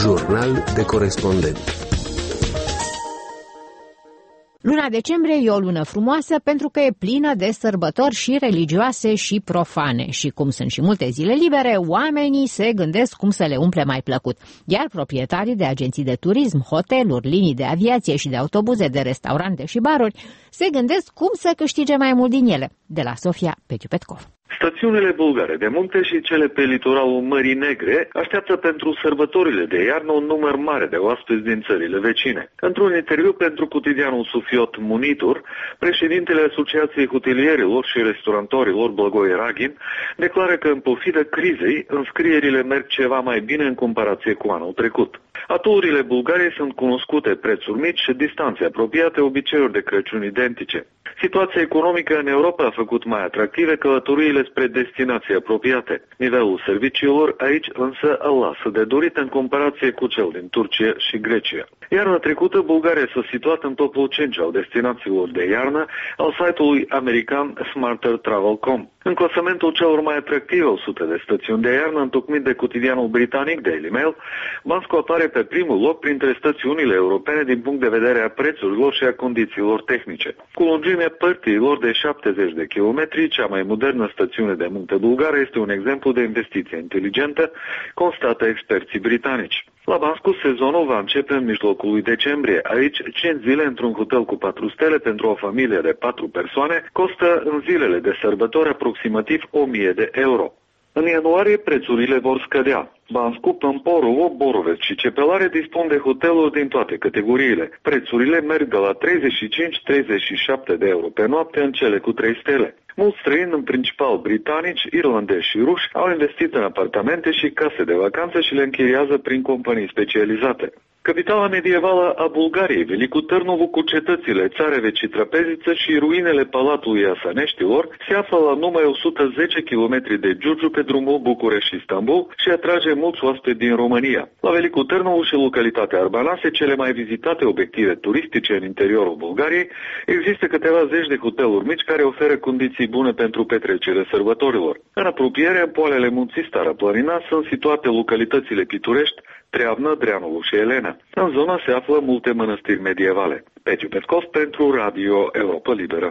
Jurnal de corespondent. Luna decembrie e o lună frumoasă pentru că e plină de sărbători și religioase și profane. Și cum sunt și multe zile libere, oamenii se gândesc cum să le umple mai plăcut. Iar proprietarii de agenții de turism, hoteluri, linii de aviație și de autobuze, de restaurante și baruri se gândesc cum să câștige mai mult din ele. De la Sofia, Petiu Petkov. Stațiunile bulgare de munte și cele pe litoralul Mării Negre așteaptă pentru sărbătorile de iarnă un număr mare de oaspeți din țările vecine. Într-un interviu pentru cotidianul Sufiot Munitur, președintele Asociației Hotelierilor și Restaurantorilor Blagoi Ragin declară că în pofidă crizei, înscrierile merg ceva mai bine în comparație cu anul trecut. Atuurile bulgare sunt cunoscute, prețuri mici și distanțe apropiate, obiceiuri de Crăciun identice. Situația economică în Europa a făcut mai atractive călătoriile spre destinații apropiate. Nivelul serviciilor aici însă lasă de dorit în comparație cu cel din Turcia și Grecia. Iarna trecută, Bulgaria s-a situat în topul 5 al destinațiilor de iarnă al site-ului american SmarterTravel.com. În clasamentul celor mai atractive 100 de stațiuni de iarnă, întocmit de cotidianul britanic Daily Mail, Bansko apare pe primul loc printre stațiunile europene din punct de vedere a prețurilor și a condițiilor tehnice. Cu lungimea părților de 70 de kilometri, cea mai modernă stațiune de munte bulgară este un exemplu de investiție inteligentă, constată experții britanici. La Bansko, sezonul va începe în mijlocul lui decembrie. Aici, 5 zile într-un hotel cu 4 stele pentru o familie de 4 persoane costă în zilele de sărbători aproximativ 1000 de euro. În ianuarie, prețurile vor scădea. Bansko, Pămporul, Borovec și Cepelare dispun de hoteluri din toate categoriile. Prețurile merg de la 35-37 de euro pe noapte în cele cu 3 stele. Mulți străini, în principal britanici, irlandezi și ruși, au investit în apartamente și case de vacanță și le închiriază prin companii specializate. Capitala medievală a Bulgariei, Velicu Târnovu, cu cetățile Țareveci și Trapezniță și ruinele Palatului Asaneștilor, se află la numai 110 km de Giurgiu pe drumul București-Istanbul și atrage mulți oaspeți din România. La Velicu Târnovu și localitatea Arbanase, cele mai vizitate obiective turistice în interiorul Bulgariei, există câteva zeci de hoteluri mici care oferă condiții bune pentru petrecerea sărbătorilor. În apropiere, în poalele munții Stara Planina, sunt situate localitățile pitorești Treabnă, Dreanul și Elena. În zona se află multe mănăstiri medievale. Petiu Petkov pentru Radio Europa Liberă.